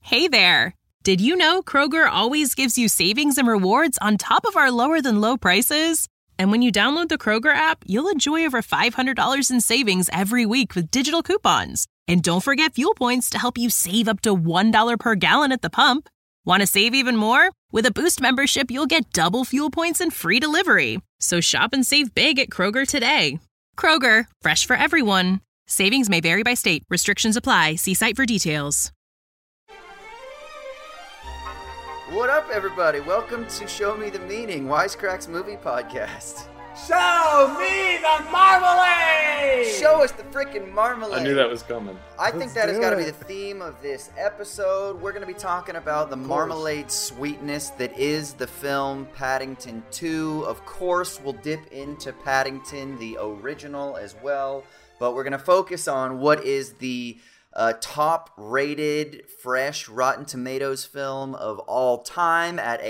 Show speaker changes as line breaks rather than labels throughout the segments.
Hey there! Did you know Kroger always gives you savings and rewards on top of our lower-than-low prices? And when you download the Kroger app, you'll enjoy over $500 in savings every week with digital coupons. And don't forget fuel points to help you save up to $1 per gallon at the pump. Want to save even more? With a Boost membership, you'll get double fuel points and free delivery. So shop and save big at Kroger today. Kroger, fresh for everyone. Savings may vary by state. Restrictions apply. See site for details.
What up, everybody? Welcome to Show Me the Meaning, Wisecracks movie podcast.
Show me the marmalade!
Show us the freaking marmalade.
I knew that was coming.
I think that has got to be the theme of this episode. We're going to be talking about the marmalade sweetness that is the film Paddington 2. Of course, we'll dip into Paddington, the original, as well. But we're going to focus on what is the top-rated, fresh Rotten Tomatoes film of all time at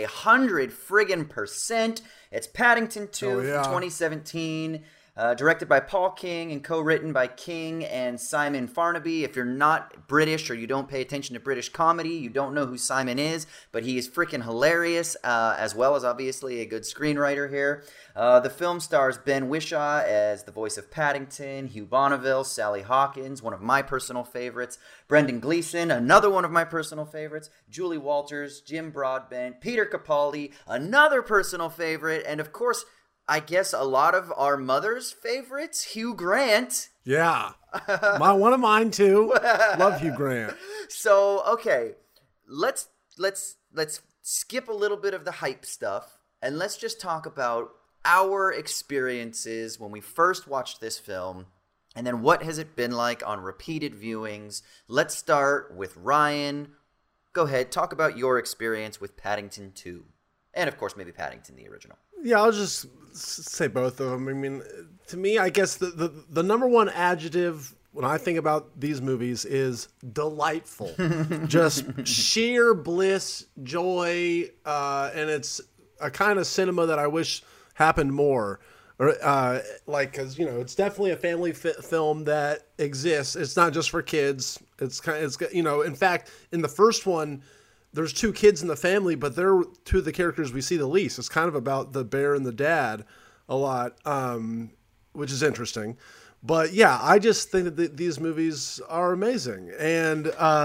100%. It's Paddington 2 from 2017, directed by Paul King and co-written by King and Simon Farnaby. If you're not British or you don't pay attention to British comedy, you don't know who Simon is, but he is freaking hilarious, as well as obviously a good screenwriter here. The film stars Ben Whishaw as the voice of Paddington, Hugh Bonneville, Sally Hawkins, one of my personal favorites, Brendan Gleeson, another one of my personal favorites, Julie Walters, Jim Broadbent, Peter Capaldi, another personal favorite, and of course, I guess a lot of our mother's favorites, Hugh Grant.
Yeah, one of mine too. Love Hugh Grant.
So, okay, let's skip a little bit of the hype stuff, and let's just talk about our experiences when we first watched this film, and then what has it been like on repeated viewings. Let's start with Ryan. Go ahead, talk about your experience with Paddington 2. And, of course, maybe Paddington, the original.
Yeah, I'll just say both of them. I mean, to me, I guess the number one adjective when I think about these movies is delightful. Just sheer bliss, joy, and it's a kind of cinema that I wish happened more. Or because it's definitely a family film that exists. It's not just for kids. It's in fact, in the first one, there's two kids in the family, but they're two of the characters we see the least. It's kind of about the bear and the dad a lot, which is interesting. But yeah, I just think that these movies are amazing. And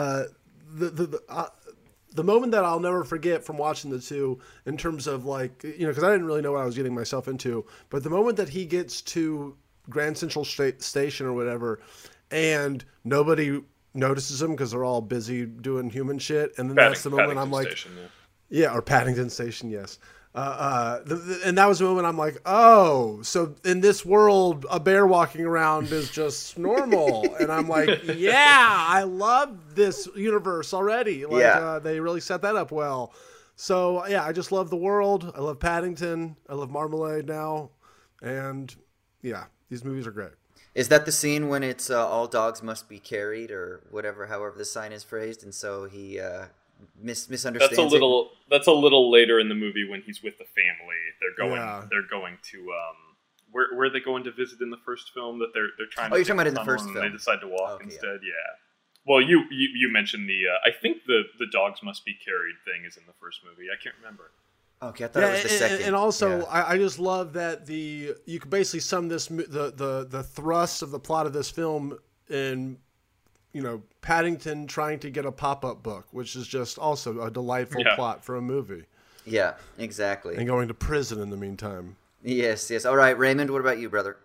the moment that I'll never forget from watching the two, in terms of because I didn't really know what I was getting myself into, but the moment that he gets to Grand Central Station or whatever, and nobody notices him because they're all busy doing human shit, and then that's the moment I'm like,
Station,
or Paddington Station, yes. And that was the moment I'm like, oh, so in this world, a bear walking around is just normal, and I'm like, yeah, I love this universe already. They really set that up well. So yeah, I just love the world. I love Paddington. I love Marmalade now, and yeah, these movies are great.
Is that the scene when it's all dogs must be carried, or whatever, however the sign is phrased, and so he misunderstands?
That's a little later in the movie when he's with the family. They're going to where are they going to visit in the first film that they're trying to.
Oh, you're talking about in the first film.
They decide to walk instead.
Yeah.
Yeah. Well, you mentioned the I think the dogs must be carried thing is in the first movie. I can't remember.
Okay, I thought it was the second.
And also, I just love that you could basically sum this the thrust of the plot of this film in, Paddington trying to get a pop-up book, which is just also a delightful plot for a movie.
Yeah, exactly.
And going to prison in the meantime.
Yes. All right, Raymond, what about you, brother?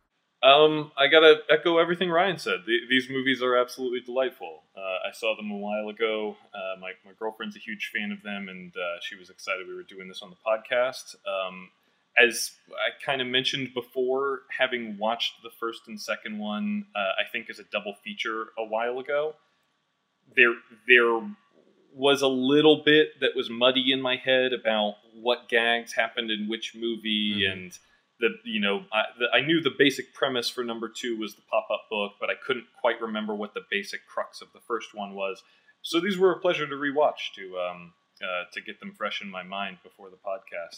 I gotta echo everything Ryan said. These movies are absolutely delightful. I saw them a while ago. My girlfriend's a huge fan of them, and she was excited we were doing this on the podcast. As I kind of mentioned before, having watched the first and second one, I think as a double feature a while ago, there was a little bit that was muddy in my head about what gags happened in which movie, and I knew the basic premise for number 2 was the pop-up book, but I couldn't quite remember what the basic crux of the first one was. So these were a pleasure to rewatch to get them fresh in my mind before the podcast.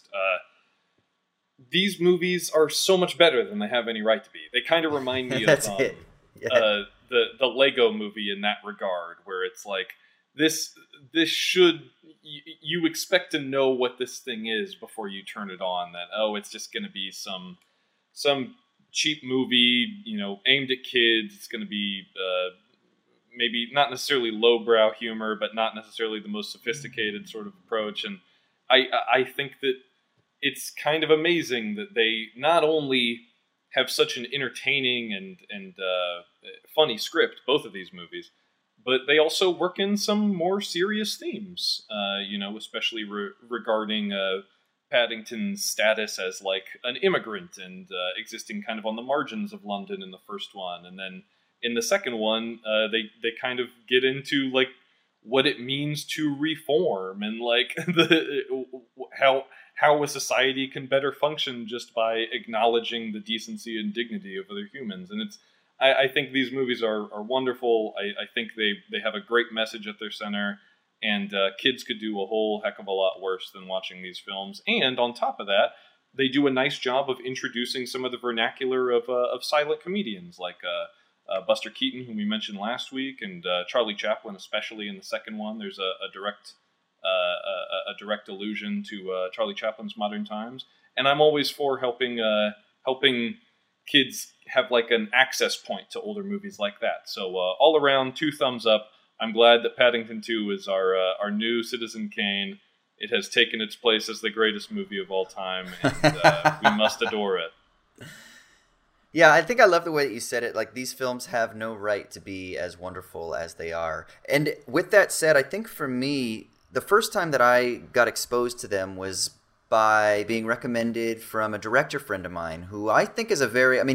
These movies are so much better than they have any right to be. They kind of remind me of the Lego movie in that regard, where it's like this this should, you expect to know what this thing is before you turn it on, that, it's just going to be some cheap movie, aimed at kids. It's going to be maybe not necessarily lowbrow humor, but not necessarily the most sophisticated sort of approach. And I think that it's kind of amazing that they not only have such an entertaining and funny script, both of these movies, but they also work in some more serious themes, especially regarding Paddington's status as like an immigrant and existing kind of on the margins of London in the first one. And then in the second one, they kind of get into like what it means to reform and like how a society can better function just by acknowledging the decency and dignity of other humans. And I think these movies are wonderful. I think they have a great message at their center, and kids could do a whole heck of a lot worse than watching these films. And on top of that, they do a nice job of introducing some of the vernacular of silent comedians like Buster Keaton, whom we mentioned last week, and Charlie Chaplin, especially in the second one. There's a direct allusion to Charlie Chaplin's Modern Times, and I'm always for helping kids have like an access point to older movies like that. So all around, 2 thumbs up. I'm glad that Paddington 2 is our new Citizen Kane. It has taken its place as the greatest movie of all time, and we must adore it.
Yeah, I think I love the way that you said it. Like, these films have no right to be as wonderful as they are. And with that said, I think for me, the first time that I got exposed to them was by being recommended from a director friend of mine who I think is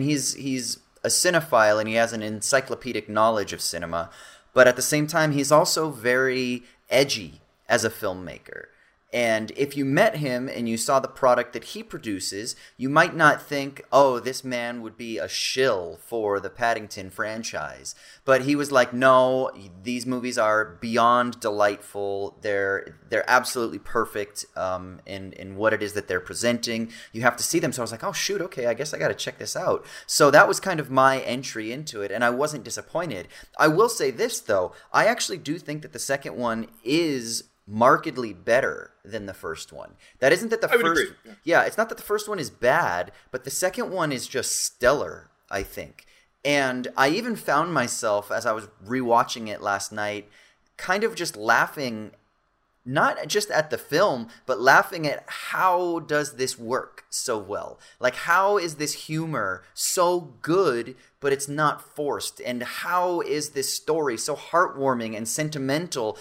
he's a cinephile and he has an encyclopedic knowledge of cinema, but at the same time, he's also very edgy as a filmmaker. And if you met him and you saw the product that he produces, you might not think, oh, this man would be a shill for the Paddington franchise. But he was like, no, these movies are beyond delightful. They're absolutely perfect in what it is that they're presenting. You have to see them. So I was like, oh, shoot, okay, I guess I got to check this out. So that was kind of my entry into it, and I wasn't disappointed. I will say this, though. I actually do think that the second one is markedly better than the first one. That isn't that the first... Yeah, it's not that the first one is bad, but the second one is just stellar, I think. And I even found myself, as I was rewatching it last night, kind of just laughing, not just at the film, but laughing at how does this work so well? Like, how is this humor so good, but it's not forced? And how is this story so heartwarming and sentimental,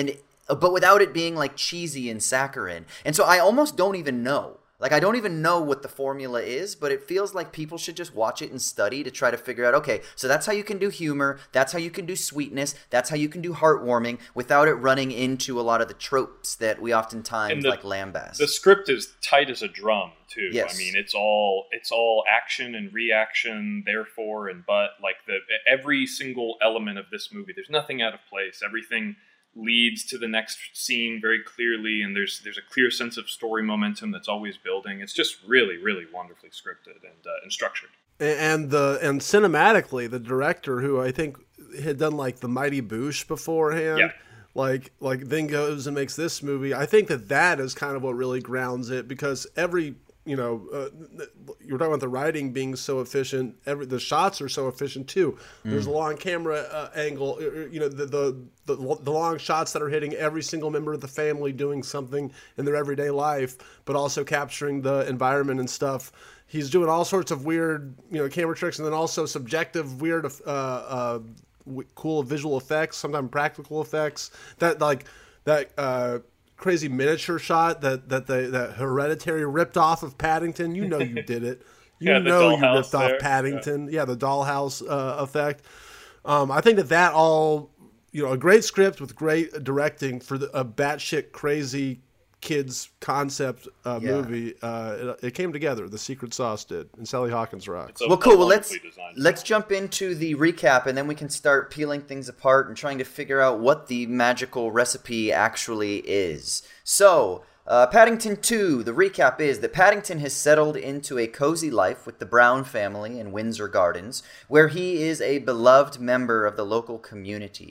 but without it being like cheesy and saccharine? And so I almost don't even know. Like, I don't even know what the formula is, but it feels like people should just watch it and study to try to figure out, okay, so that's how you can do humor, that's how you can do sweetness, that's how you can do heartwarming without it running into a lot of the tropes that we oftentimes like lambast.
The script is tight as a drum, too.
Yes.
I mean, it's all action and reaction, therefore and but. Like, every single element of this movie, there's nothing out of place. Everything leads to the next scene very clearly, and there's a clear sense of story momentum that's always building. It's just really, really wonderfully scripted and structured.
And cinematically, the director, who I think had done like The Mighty Boosh beforehand, like then goes and makes this movie. I think that is kind of what really grounds it, because every you were talking about the writing being so efficient. The shots are so efficient too. There's a long camera angle. The long shots that are hitting every single member of the family doing something in their everyday life, but also capturing the environment and stuff. He's doing all sorts of weird, camera tricks, and then also subjective, weird, cool visual effects, sometimes practical effects. That crazy miniature shot that Hereditary ripped off of Paddington. You did it. You ripped off Paddington. Yeah, the dollhouse effect. I think that all, a great script with great directing for a batshit crazy kids concept movie. It came together. The Secret Sauce did, and Sally Hawkins rocks.
Well, cool. Well, let's jump into the recap, and then we can start peeling things apart and trying to figure out what the magical recipe actually is. So, Paddington 2, the recap is that Paddington has settled into a cozy life with the Brown family in Windsor Gardens, where he is a beloved member of the local community.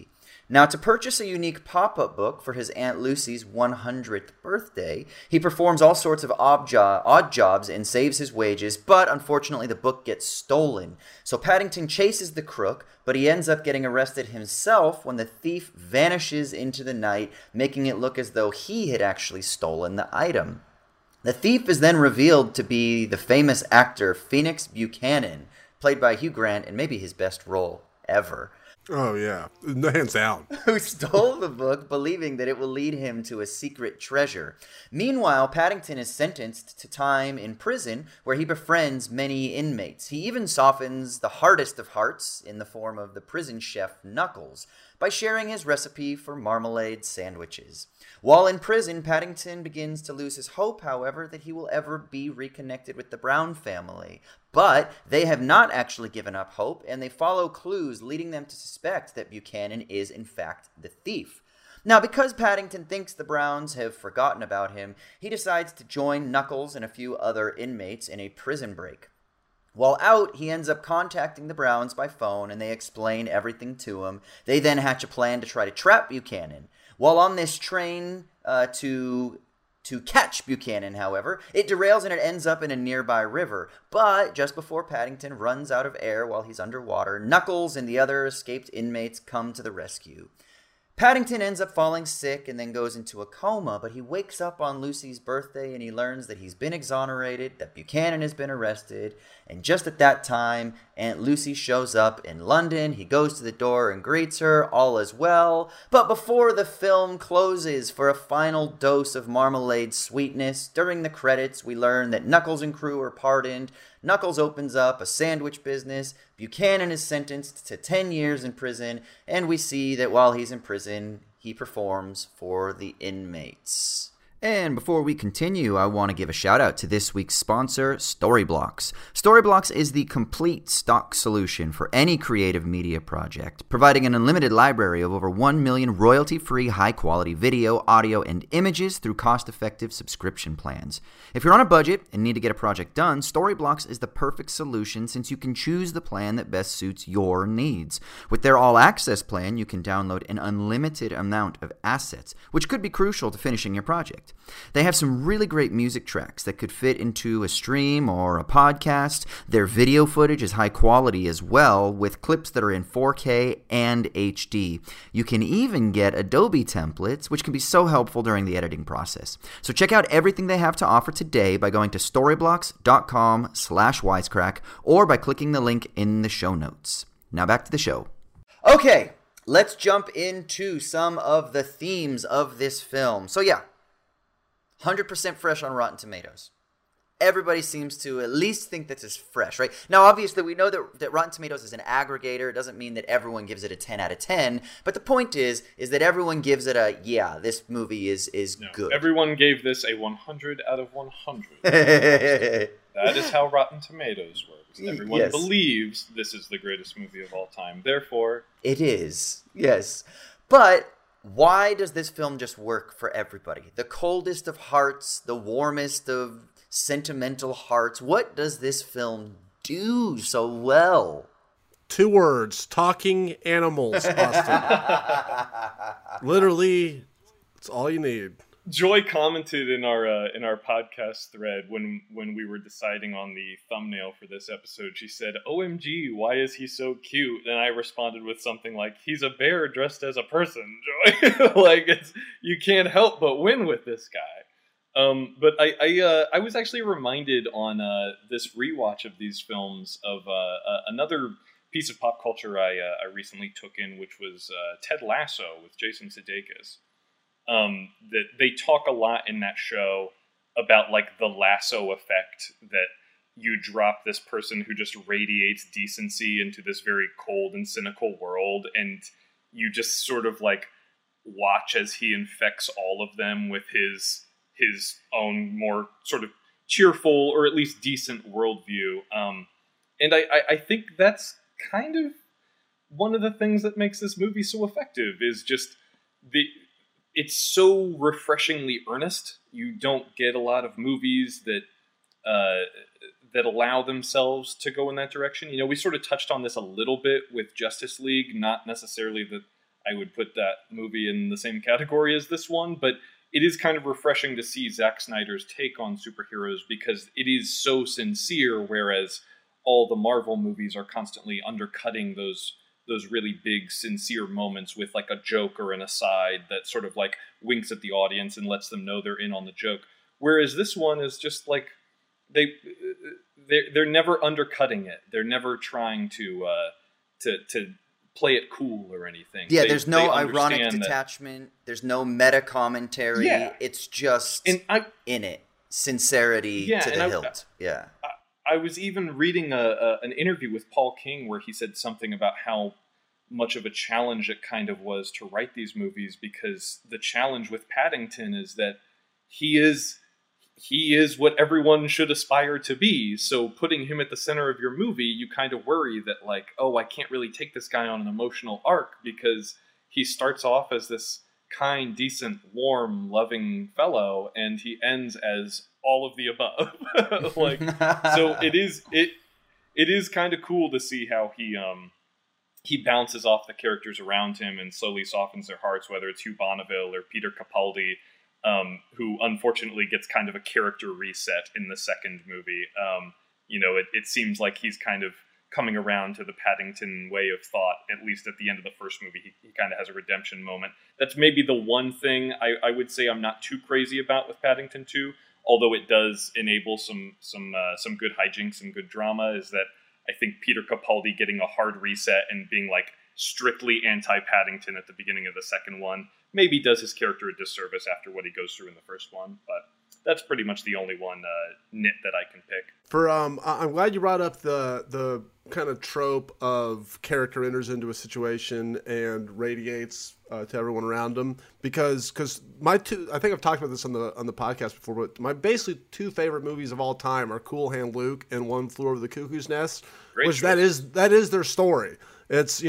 Now, to purchase a unique pop-up book for his Aunt Lucy's 100th birthday, he performs all sorts of odd jobs and saves his wages, but unfortunately the book gets stolen. So Paddington chases the crook, but he ends up getting arrested himself when the thief vanishes into the night, making it look as though he had actually stolen the item. The thief is then revealed to be the famous actor Phoenix Buchanan, played by Hugh Grant in maybe his best role ever.
Oh, yeah. Hands down.
Who stole the book, believing that it will lead him to a secret treasure. Meanwhile, Paddington is sentenced to time in prison, where he befriends many inmates. He even softens the hardest of hearts, in the form of the prison chef Knuckles, by sharing his recipe for marmalade sandwiches. While in prison, Paddington begins to lose his hope, however, that he will ever be reconnected with the Brown family. But they have not actually given up hope, and they follow clues leading them to suspect that Buchanan is, in fact, the thief. Now, because Paddington thinks the Browns have forgotten about him, he decides to join Knuckles and a few other inmates in a prison break. While out, he ends up contacting the Browns by phone, and they explain everything to him. They then hatch a plan to try to trap Buchanan. While on this train to catch Buchanan, however, it derails and it ends up in a nearby river. But just before Paddington runs out of air while he's underwater, Knuckles and the other escaped inmates come to the rescue. Paddington ends up falling sick and then goes into a coma, but he wakes up on Lucy's birthday and he learns that he's been exonerated, that Buchanan has been arrested, and just at that time, Aunt Lucy shows up in London. He goes to the door and greets her, all is well, but before the film closes for a final dose of marmalade sweetness, during the credits we learn that Knuckles and crew are pardoned. Knuckles opens up a sandwich business, Buchanan is sentenced to 10 years in prison, and we see that while he's in prison, he performs for the inmates. And before we continue, I want to give a shout out to this week's sponsor, Storyblocks. Storyblocks is the complete stock solution for any creative media project, providing an unlimited library of over 1 million royalty-free, high-quality video, audio, and images through cost-effective subscription plans. If you're on a budget and need to get a project done, Storyblocks is the perfect solution since you can choose the plan that best suits your needs. With their all-access plan, you can download an unlimited amount of assets, which could be crucial to finishing your project. They have some really great music tracks that could fit into a stream or a podcast. Their video footage is high quality as well, with clips that are in 4K and HD. You can even get Adobe templates, which can be so helpful during the editing process. So check out everything they have to offer today by going to storyblocks.com/wisecrack or by clicking the link in the show notes. Now back to the show. Okay, let's jump into some of the themes of this film. So yeah, 100% fresh on Rotten Tomatoes. Everybody seems to at least think this is fresh, right? Now, obviously, we know that Rotten Tomatoes is an aggregator. It doesn't mean that everyone gives it a 10 out of 10. But the point is that everyone gives it a, yeah, this movie is good.
Everyone gave this a 100 out of 100. That is how Rotten Tomatoes works. Everyone believes this is the greatest movie of all time. Therefore,
it is, yes. But why does this film just work for everybody? The coldest of hearts, the warmest of sentimental hearts. What does this film do so well?
2 words: talking animals, Austin. Literally, it's all you need.
Joy commented in our podcast thread when we were deciding on the thumbnail for this episode. She said, "OMG, why is he so cute?" And I responded with something like, "He's a bear dressed as a person, Joy." Like, you can't help but win with this guy. But I was actually reminded on this rewatch of these films of another piece of pop culture I recently took in, which was Ted Lasso with Jason Sudeikis. That they talk a lot in that show about like the lasso effect, that you drop this person who just radiates decency into this very cold and cynical world, and you just sort of like watch as he infects all of them with his own more sort of cheerful or at least decent worldview. And I think that's kind of one of the things that makes this movie so effective, is just it's so refreshingly earnest. You don't get a lot of movies that allow themselves to go in that direction. You know, we sort of touched on this a little bit with Justice League, not necessarily that I would put that movie in the same category as this one, but it is kind of refreshing to see Zack Snyder's take on superheroes because it is so sincere, whereas all the Marvel movies are constantly undercutting those really big, sincere moments with like a joke or an aside that sort of like winks at the audience and lets them know they're in on the joke. Whereas this one is just like they're never undercutting it. They're never trying to play it cool or anything.
Yeah, there's no ironic detachment. There's no meta commentary.
Yeah.
It's just in it. Sincerity to the hilt. Yeah.
I was even reading an interview with Paul King where he said something about how much of a challenge it kind of was to write these movies, because the challenge with Paddington is that he is what everyone should aspire to be. So putting him at the center of your movie, you kind of worry that like, oh, I can't really take this guy on an emotional arc because he starts off as this kind, decent, warm, loving fellow, and he ends as all of the above. Like, so it is kind of cool to see how he bounces off the characters around him and slowly softens their hearts, whether it's Hugh Bonneville or Peter Capaldi, who unfortunately gets kind of a character reset in the second movie. It seems like he's kind of coming around to the Paddington way of thought, at least at the end of the first movie. He kind of has a redemption moment. That's maybe the one thing I would say I'm not too crazy about with Paddington 2, although it does enable some good hijinks and good drama, is that I think Peter Capaldi getting a hard reset and being like strictly anti-Paddington at the beginning of the second one maybe does his character a disservice after what he goes through in the first one, but that's pretty much the only one nit that I can pick.
I'm glad you brought up the kind of trope of character enters into a situation and radiates to everyone around them, because I think I've talked about this on the podcast before, but my basically two favorite movies of all time are Cool Hand Luke and One Flew Over the Cuckoo's Nest, that is their story. It's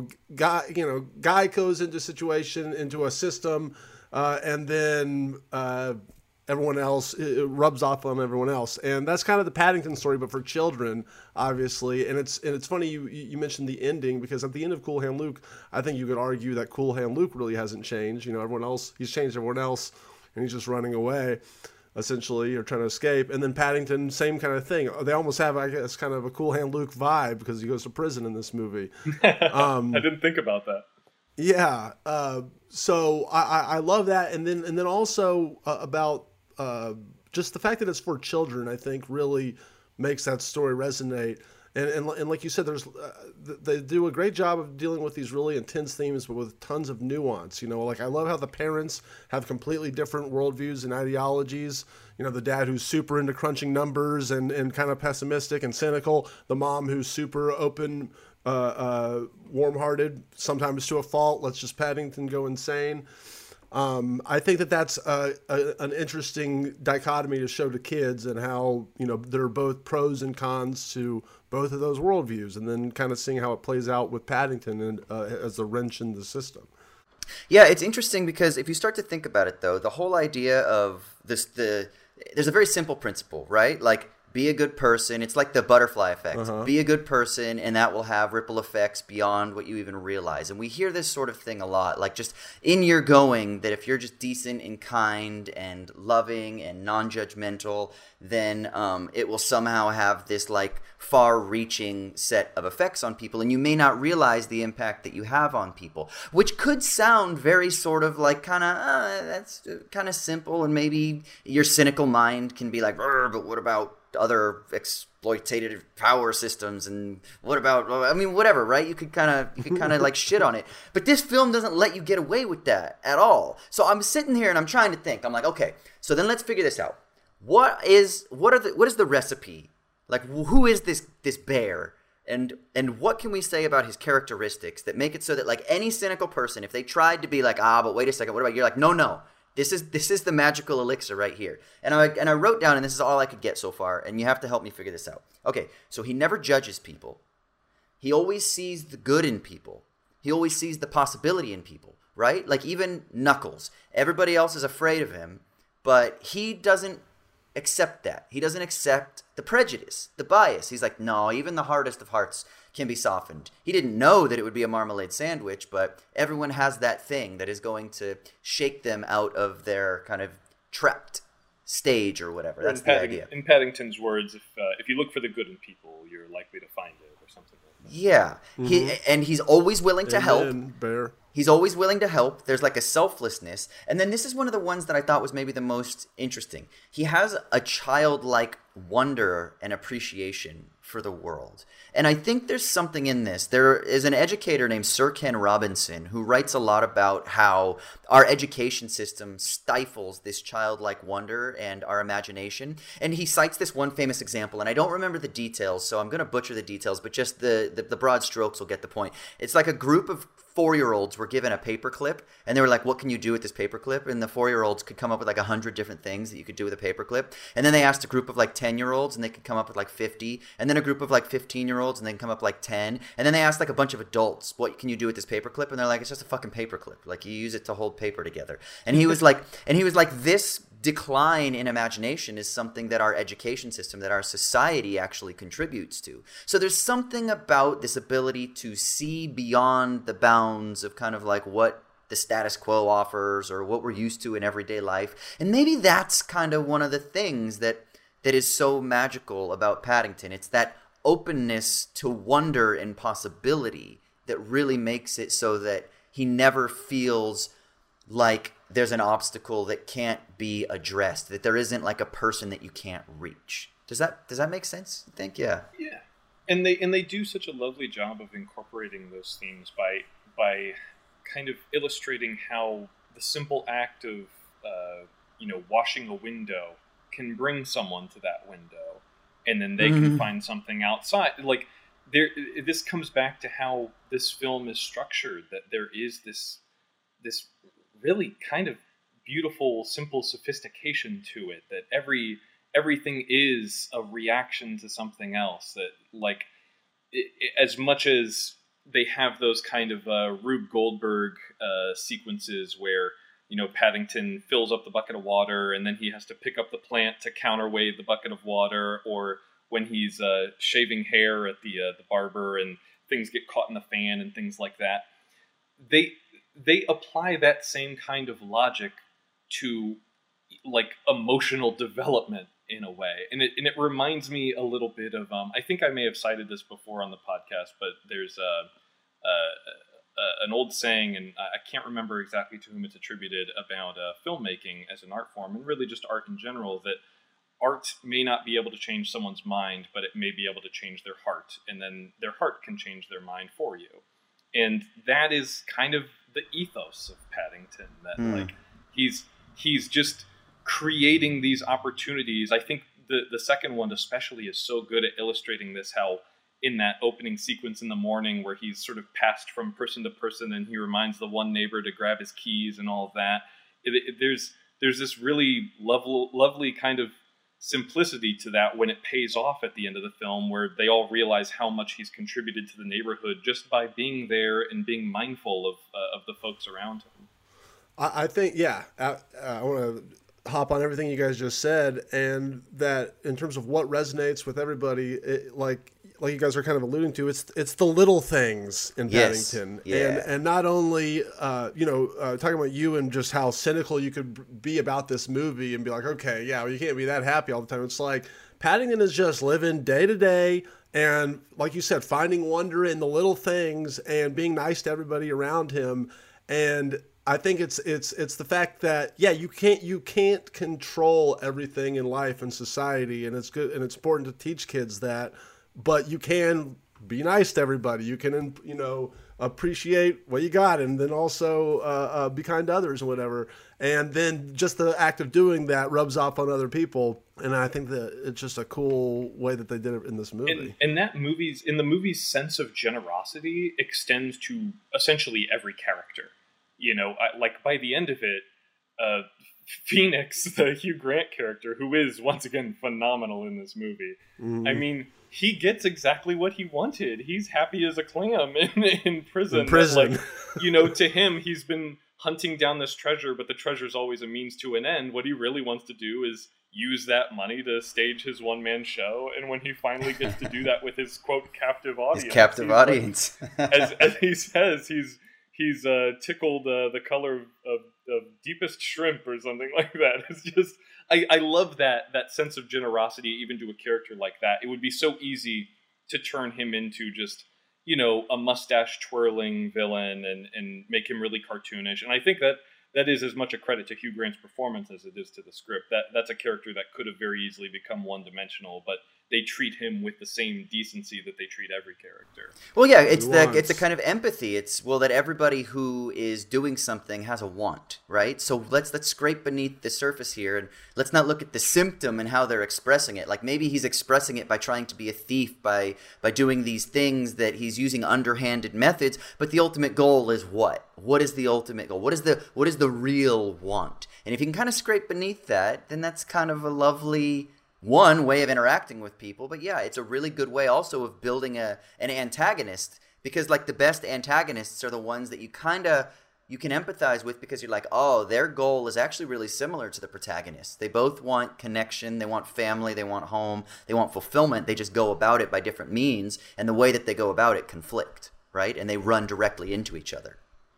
guy goes into a system, and then everyone else, it rubs off on everyone else, and that's kind of the Paddington story, but for children, obviously. And it's funny you mentioned the ending, because at the end of Cool Hand Luke, I think you could argue that Cool Hand Luke really hasn't changed. Everyone else, he's changed everyone else, and he's just running away, essentially, or trying to escape. And then Paddington, same kind of thing. They almost have, I guess, kind of a Cool Hand Luke vibe, because he goes to prison in this movie.
I didn't think about that.
Yeah. So I love that, and then also about just the fact that it's for children, I think, really makes that story resonate. And like you said, they do a great job of dealing with these really intense themes, but with tons of nuance. Like I love how the parents have completely different worldviews and ideologies. The dad who's super into crunching numbers and kind of pessimistic and cynical. The mom who's super open, warm-hearted, sometimes to a fault. Let's just Paddington go insane. I think that's an interesting dichotomy to show to kids, and how there are both pros and cons to both of those worldviews, and then kind of seeing how it plays out with Paddington and as a wrench in the system.
Yeah, it's interesting because if you start to think about it, though, the whole idea of there's a very simple principle, right? Like, be a good person. It's like the butterfly effect. Uh-huh. Be a good person, and that will have ripple effects beyond what you even realize. And we hear this sort of thing a lot, like just in your going, that if you're just decent and kind and loving and non-judgmental, then it will somehow have this like far-reaching set of effects on people, and you may not realize the impact that you have on people, which could sound very sort of like kind of that's kind of simple, and maybe your cynical mind can be like, but what about other exploitative power systems, and what about, whatever, right? You could kind of like shit on it, but this film doesn't let you get away with that at all. So I'm sitting here and I'm trying to think. I'm like, okay, so then let's figure this out. What is the recipe? Like, who is this bear, and what can we say about his characteristics that make it so that like any cynical person, if they tried to be like, but wait a second, what about, you're like, no. This is the magical elixir right here. And I wrote down, and this is all I could get so far, and you have to help me figure this out. Okay, so he never judges people. He always sees the good in people. He always sees the possibility in people, right? Like even Knuckles. Everybody else is afraid of him, but he doesn't accept that. He doesn't accept the prejudice, the bias. He's like, no, even the hardest of hearts can be softened. He didn't know that it would be a marmalade sandwich, but everyone has that thing that is going to shake them out of their kind of trapped stage or whatever. That's the idea.
In Paddington's words, if you look for the good in people, you're likely to find it, or something like that.
Yeah. He's always willing to help.
Bear.
He's always willing to help. There's like a selflessness. And then this is one of the ones that I thought was maybe the most interesting. He has a childlike wonder and appreciation for the world. And I think there's something in this. There is an educator named Sir Ken Robinson who writes a lot about how our education system stifles this childlike wonder and our imagination. And he cites this one famous example, and I don't remember the details, so I'm going to butcher the details, but just the broad strokes will get the point. It's like a group of 4-year-olds were given a paperclip, and they were like, what can you do with this paperclip? And the 4-year-olds could come up with like 100 different things that you could do with a paperclip. And then they asked a group of like 10-year-olds, and they could come up with like 50. And then a group of like 15-year-olds, and they can come up with like 10. And then they asked like a bunch of adults, what can you do with this paperclip? And they're like, it's just a fucking paperclip. Like, you use it to hold paper together. And he was like, this decline in imagination is something that our education system, that our society actually contributes to. So there's something about this ability to see beyond the bounds of kind of like what the status quo offers or what we're used to in everyday life. And maybe that's kind of one of the things that is so magical about Paddington. It's that openness to wonder and possibility that really makes it so that he never feels like there's an obstacle that can't be addressed, that there isn't like a person that you can't reach. Does that make sense, you think? Yeah.
Yeah. And they do such a lovely job of incorporating those themes by kind of illustrating how the simple act of washing a window can bring someone to that window, and then they can find something outside. Like, this comes back to how this film is structured, that there is this really kind of beautiful, simple sophistication to it, that everything is a reaction to something else. That, like, as much as they have those kind of Rube Goldberg sequences where, Paddington fills up the bucket of water and then he has to pick up the plant to counterweight the bucket of water, or when he's shaving hair at the barber and things get caught in the fan and things like that. They apply that same kind of logic to like emotional development in a way. And it reminds me a little bit of, I think I may have cited this before on the podcast, but there's an old saying, and I can't remember exactly to whom it's attributed, about filmmaking as an art form, and really just art in general, that art may not be able to change someone's mind, but it may be able to change their heart, and then their heart can change their mind for you. And that is kind of the ethos of Paddington, that like he's just creating these opportunities. I think the second one especially is so good at illustrating this, how in that opening sequence in the morning where he's sort of passed from person to person and he reminds the one neighbor to grab his keys and all of that. There's this really lovely kind of simplicity to that when it pays off at the end of the film, where they all realize how much he's contributed to the neighborhood just by being there and being mindful of the folks around him.
I think, yeah, I want to hop on everything you guys just said, and that in terms of what resonates with everybody, like you guys are kind of alluding to, it's the little things in Paddington.
Yeah.
And not only, talking about you and just how cynical you could be about this movie and be like, okay, yeah, well, you can't be that happy all the time. It's like Paddington is just living day to day. And like you said, finding wonder in the little things and being nice to everybody around him. And I think it's the fact that, yeah, you can't control everything in life and society. And it's good. And it's important to teach kids that. But you can be nice to everybody. You can, appreciate what you got, and then also be kind to others and whatever. And then just the act of doing that rubs off on other people. And I think that it's just a cool way that they did it in this movie.
And the movie's sense of generosity extends to essentially every character. Like by the end of it, Phoenix, the Hugh Grant character, who is once again phenomenal in this movie. Mm-hmm. I mean, he gets exactly what he wanted. He's happy as a clam in prison.
To him,
he's been hunting down this treasure, but the treasure's always a means to an end. What he really wants to do is use that money to stage his one-man show, and when he finally gets to do that with his, quote, captive audience...
His captive audience.
As he says, he's tickled the color of deepest shrimp or something like that. It's just... I love that sense of generosity, even to a character like that. It would be so easy to turn him into just, a mustache-twirling villain and make him really cartoonish. And I think that is as much a credit to Hugh Grant's performance as it is to the script. That's a character that could have very easily become one-dimensional, but they treat him with the same decency that they treat every character.
Well, yeah, it's the kind of empathy. It's that everybody who is doing something has a want, right? So let's scrape beneath the surface here, and let's not look at the symptom and how they're expressing it. Like maybe he's expressing it by trying to be a thief, by doing these things that he's using underhanded methods. But the ultimate goal is what? What is the ultimate goal? What is the real want? And if you can kind of scrape beneath that, then that's kind of a lovely one way of interacting with people. But yeah, it's a really good way also of building an antagonist, because like the best antagonists are the ones that you can empathize with, because you're like, oh, their goal is actually really similar to the protagonist. They both want connection, they want family, they want home, they want fulfillment. They just go about it by different means, and the way that they go about it conflict, right? And they run directly into each other.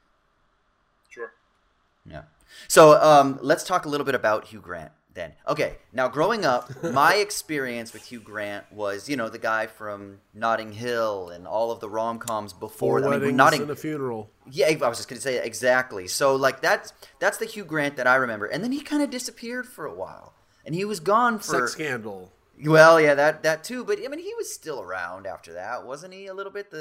Sure.
Yeah. So let's talk a little bit about Hugh Grant then. Okay, now growing up, my experience with Hugh Grant was, the guy from Notting Hill and all of the rom-coms before.
Four Weddings and a Funeral.
Yeah, I was just going to say exactly. So like that's the Hugh Grant that I remember. And then he kind of disappeared for a while. And he was gone for...
Sex Scandal.
Well, yeah, that too. But I mean, he was still around after that, wasn't he? A little bit.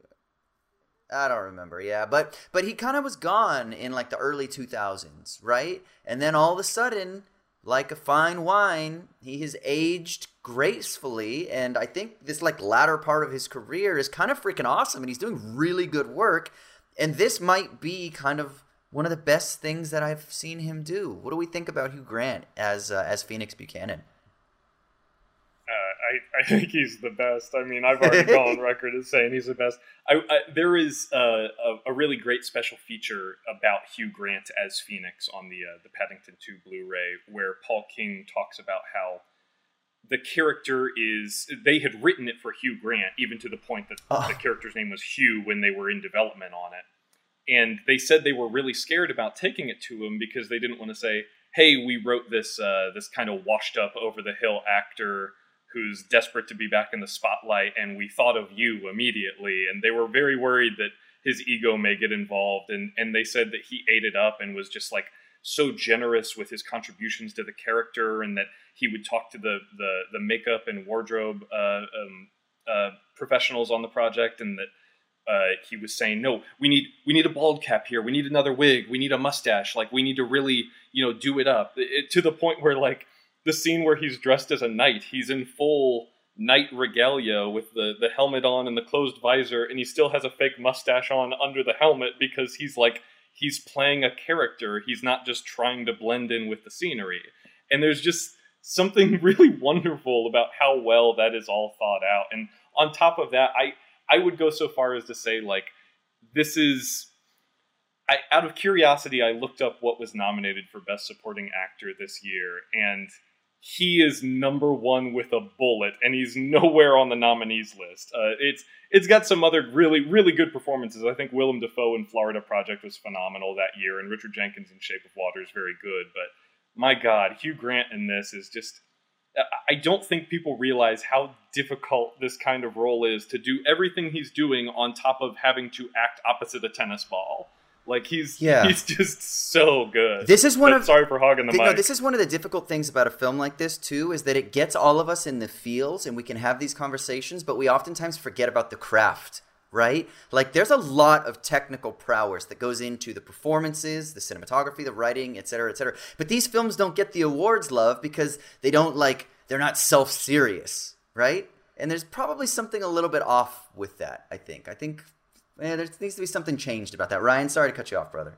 I don't remember, yeah. But he kind of was gone in like the early 2000s, right? And then all of a sudden, like a fine wine, he has aged gracefully, and I think this like latter part of his career is kind of freaking awesome, and he's doing really good work. And this might be kind of one of the best things that I've seen him do. What do we think about Hugh Grant as Phoenix Buchanan?
I think he's the best. I mean, I've already gone on record as saying he's the best. There is a really great special feature about Hugh Grant as Phoenix on the Paddington 2 Blu-ray, where Paul King talks about how the character they had written it for Hugh Grant, even to the point that the character's name was Hugh when they were in development on it. And they said they were really scared about taking it to him because they didn't want to say, hey, we wrote this kind of washed up, over-the-hill actor who's desperate to be back in the spotlight, and we thought of you immediately. And they were very worried that his ego may get involved. And they said that he ate it up and was just like so generous with his contributions to the character, and that he would talk to the makeup and wardrobe professionals on the project, and that he was saying, no, we need a bald cap here. We need another wig. We need a mustache. Like, we need to really, do it up to the point where, like, the scene where he's dressed as a knight, he's in full knight regalia with the helmet on and the closed visor, and he still has a fake mustache on under the helmet because he's playing a character. He's not just trying to blend in with the scenery. And there's just something really wonderful about how well that is all thought out. And on top of that, I would go so far as to say, like, this is... out of curiosity, I looked up what was nominated for Best Supporting Actor this year, and he is number one with a bullet, and he's nowhere on the nominees list. It's got some other really, really good performances. I think Willem Dafoe in Florida Project was phenomenal that year, and Richard Jenkins in Shape of Water is very good. But my God, Hugh Grant in this is just... I don't think people realize how difficult this kind of role is, to do everything he's doing on top of having to act opposite a tennis ball. Like, he's just so good.
This is
sorry for hogging the mic.
No, this is one of the difficult things about a film like this, too, is that it gets all of us in the feels, and we can have these conversations, but we oftentimes forget about the craft, right? Like, there's a lot of technical prowess that goes into the performances, the cinematography, the writing, et cetera, et cetera. But these films don't get the awards love because they're not self-serious, right? And there's probably something a little bit off with that, I think. There needs to be something changed about that. Ryan, sorry to cut you off, brother.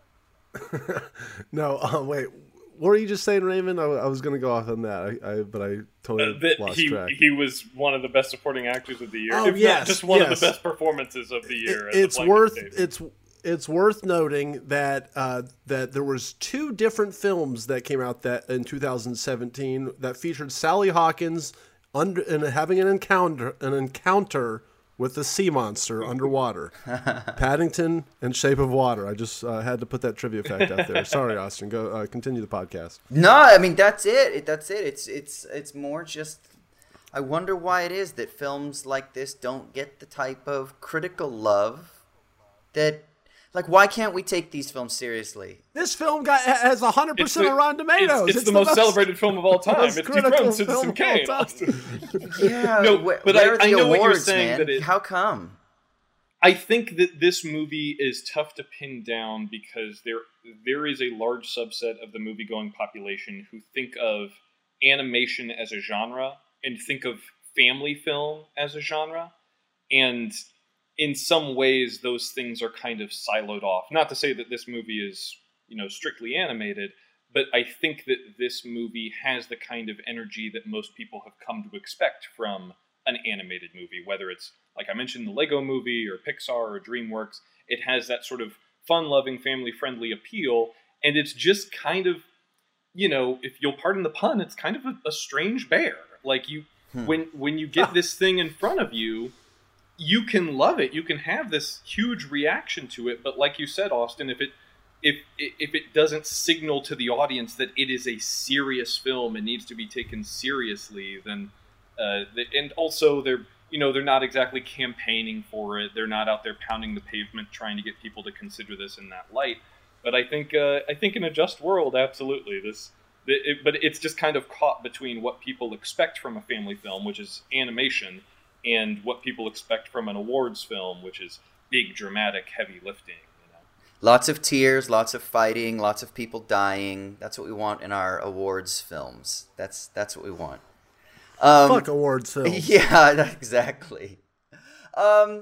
No, wait. What were you just saying, Raymond? I was going to go off on that, but I totally lost track.
He was one of the best supporting actors of the year.
Oh, yes,
not just one of the best performances of the year.
it's worth noting that that there was 2 different films that came out that in 2017 that featured Sally Hawkins having an encounter with the sea monster underwater. Paddington and Shape of Water. I just had to put that trivia fact out there. Sorry, Austin. Go continue the podcast.
No, I mean that's it. It's more just. I wonder why it is that films like this don't get the type of critical love that. Like, why can't we take these films seriously?
This film has 100% on Rotten Tomatoes.
It's the most celebrated film of all time. It's dethroned Citizen Kane.
Yeah,
no, but I know
awards,
what you're saying.
Man. How come?
I think that this movie is tough to pin down because there is a large subset of the movie-going population who think of animation as a genre and think of family film as a genre, and in some ways, those things are kind of siloed off. Not to say that this movie is, strictly animated, but I think that this movie has the kind of energy that most people have come to expect from an animated movie, whether it's, like I mentioned, the Lego Movie or Pixar or DreamWorks. It has that sort of fun-loving, family-friendly appeal, and it's just kind of, if you'll pardon the pun, it's kind of a strange bear. Like, when you get this thing in front of you, you can love it. You can have this huge reaction to it, but like you said, Austin, if it doesn't signal to the audience that it is a serious film and needs to be taken seriously, then and also they're not exactly campaigning for it. They're not out there pounding the pavement trying to get people to consider this in that light. But I think in a just world, absolutely but it's just kind of caught between what people expect from a family film, which is animation, and what people expect from an awards film, which is big, dramatic, heavy lifting.
Lots of tears, lots of fighting, lots of people dying. That's what we want in our awards films. That's what we want.
Fuck awards films.
Yeah, exactly. I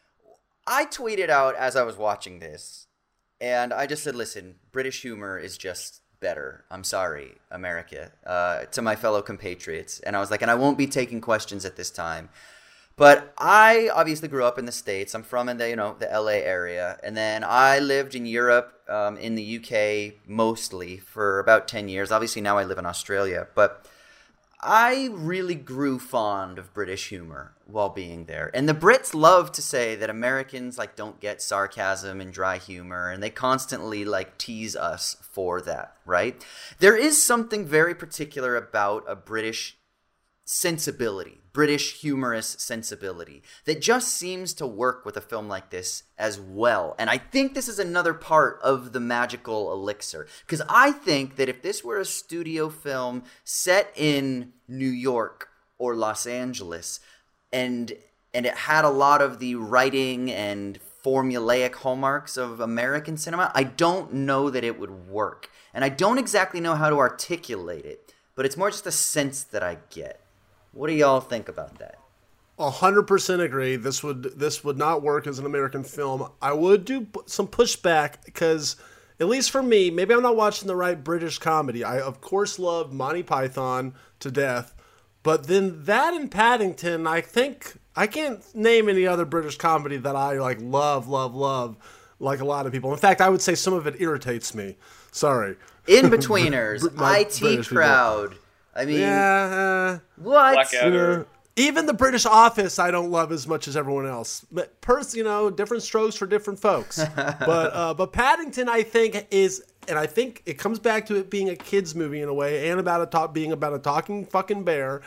tweeted out as I was watching this, and I just said, listen, British humor is just better. I'm sorry, America, to my fellow compatriots. And I was like, and I won't be taking questions at this time. But I obviously grew up in the States. I'm from the LA area. And then I lived in Europe, in the UK mostly for about 10 years. Obviously now I live in Australia. But I really grew fond of British humor while being there. And the Brits love to say that Americans don't get sarcasm and dry humor, and they constantly tease us for that, right? There is something very particular about a British sensibility, British humorous sensibility, that just seems to work with a film like this as well. And I think this is another part of the magical elixir, because I think that if this were a studio film set in New York or Los Angeles, and it had a lot of the writing and formulaic hallmarks of American cinema, I don't know that it would work. And I don't exactly know how to articulate it, but it's more just a sense that I get. What do y'all think about that?
100% agree. This would not work as an American film. I would do some pushback because, at least for me, maybe I'm not watching the right British comedy. I, of course, love Monty Python to death. But then that and Paddington, I think I can't name any other British comedy that I love like a lot of people. In fact, I would say some of it irritates me. Sorry.
In-Betweeners, IT Crowd. I mean,
yeah,
what?
Blackadder.
Even the British Office, I don't love as much as everyone else. But different strokes for different folks. But Paddington, I think is, and I think it comes back to it being a kids movie in a way, and being about a talking fucking bear,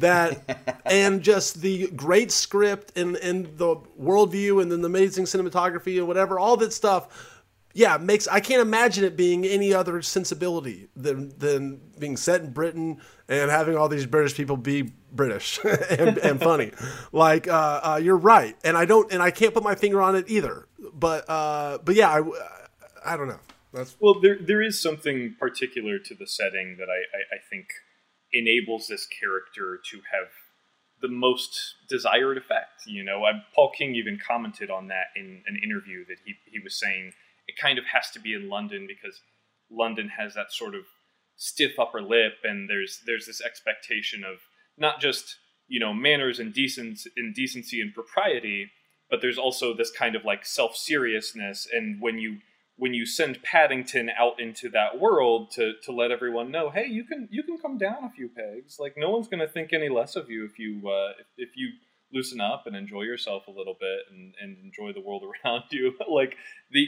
and just the great script and the worldview and then the amazing cinematography and whatever, all that stuff. Yeah, I can't imagine it being any other sensibility than being set in Britain and having all these British people be British and funny. You're right, and I can't put my finger on it either. But yeah, I don't know.
Well, there is something particular to the setting that I think enables this character to have the most desired effect. Paul King even commented on that in an interview that he was saying. It kind of has to be in London because London has that sort of stiff upper lip, and there's this expectation of not just manners and decency and propriety, but there's also this kind of like self-seriousness. And when you send Paddington out into that world to let everyone know, hey, you can come down a few pegs. Like, no one's going to think any less of you if you loosen up and enjoy yourself a little bit and enjoy the world around you. Like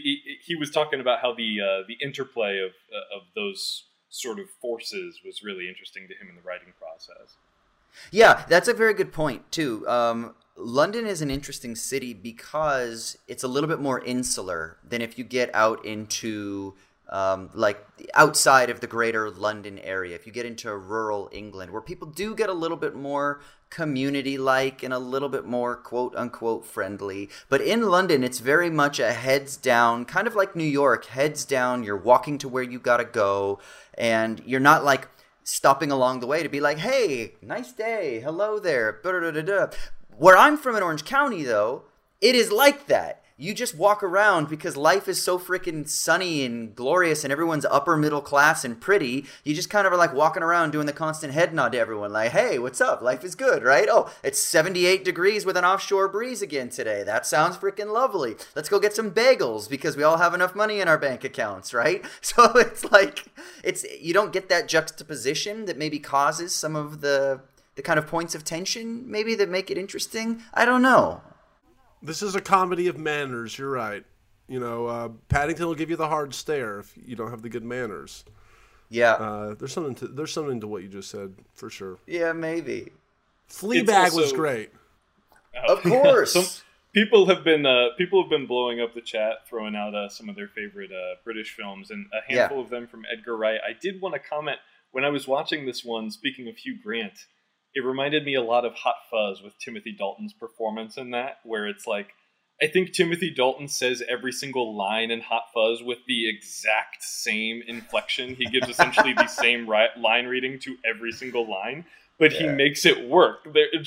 he was talking about how the interplay of those sort of forces was really interesting to him in the writing process.
Yeah, that's a very good point too. London is an interesting city because it's a little bit more insular than if you get out into like outside of the greater London area. If you get into rural England, where people do get a little bit more community-like and a little bit more quote-unquote friendly. But in London, it's very much a heads down, kind of like New York, heads down. You're walking to where you gotta go, and you're not like stopping along the way to be like, hey, nice day, hello there, da-da-da-da-da. Where I'm from in Orange County, though, it is like that. You just walk around because life is so freaking sunny and glorious and everyone's upper middle class and pretty. You just kind of are like walking around doing the constant head nod to everyone like, hey, what's up? Life is good, right? Oh, it's 78 degrees with an offshore breeze again today. That sounds freaking lovely. Let's go get some bagels because we all have enough money in our bank accounts, right? So it's like, you don't get that juxtaposition that maybe causes some of the kind of points of tension maybe that make it interesting. I don't know.
This is a comedy of manners. You're right. You know, Paddington will give you the hard stare if you don't have the good manners.
Yeah.
There's something to what you just said for sure.
Yeah, maybe.
Fleabag was great.
Of course.
People have been blowing up the chat, throwing out some of their favorite British films, and a handful of them from Edgar Wright. I did want to comment when I was watching this one. Speaking of Hugh Grant. It reminded me a lot of Hot Fuzz with Timothy Dalton's performance in that, where it's like, I think Timothy Dalton says every single line in Hot Fuzz with the exact same inflection. He gives essentially the same line reading to every single line, but he makes it work.